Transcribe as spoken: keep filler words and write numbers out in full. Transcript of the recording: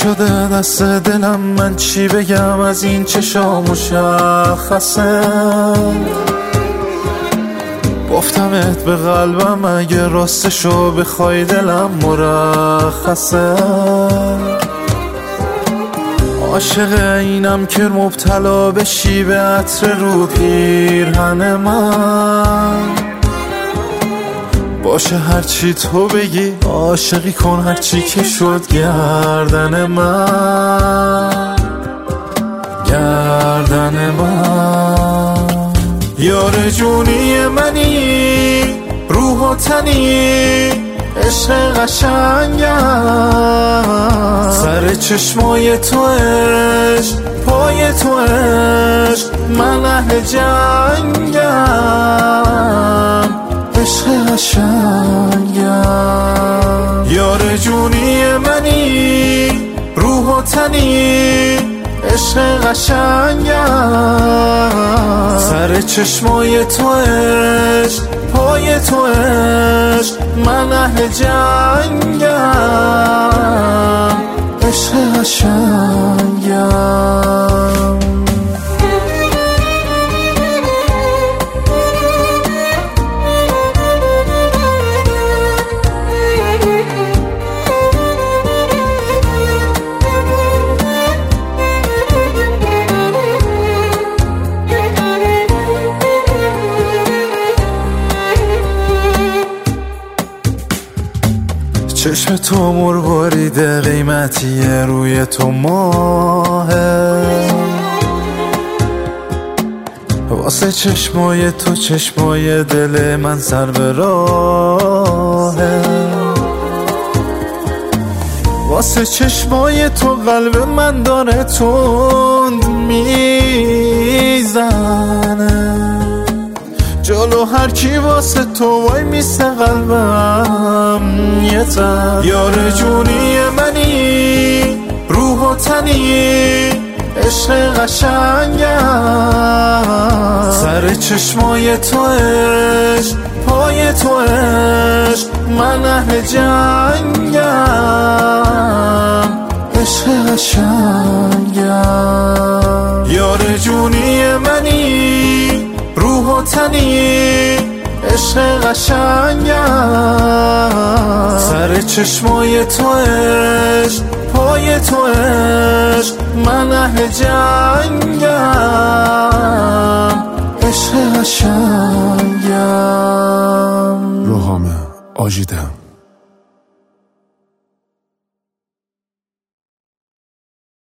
شده دست دلم، من چی بگم از این چشا مشخصه. گفتمت به قلبم اگه راستشو بخوای دلم مرخصه. عاشق اینم که مبتلا بشی به عطر رو پیرهن من. باشه هرچی تو بگی، عاشقی کن هرچی که شد گردن من، گردن من. یار جونی منی، روح و تنی، عشق قشنگم. سر چشمای تو عشق، پای تو عشق، من اهل جنگم. عشق قشنگم. یار جونی منی، روح و تنی، عشق قشنگم. سر چشمای تو عشق، پای تو عشق، من اهل جنگم. عشق قشنگم. چشم تو مرواریده، قیمتیه روی تو ماهه. واسه چشمای تو چشمای دل من سر به راهه. واسه چشمای تو قلب من داره تند میزنه. جلو هر کی واسه تو وای میسته قلبم یه تن. یار جونی منی، روح و تنی، عشق قشنگم. سر چشمای تو عشق، پای تو عشق، من اهل جنگم. عشق قشنگم. یار جونی منی، روح و تنی، عشق قشنگم. سر چشمای تو عشق، پای تو عشق، من اهل جنگم. عشق قشنگم. روحام آجیدم.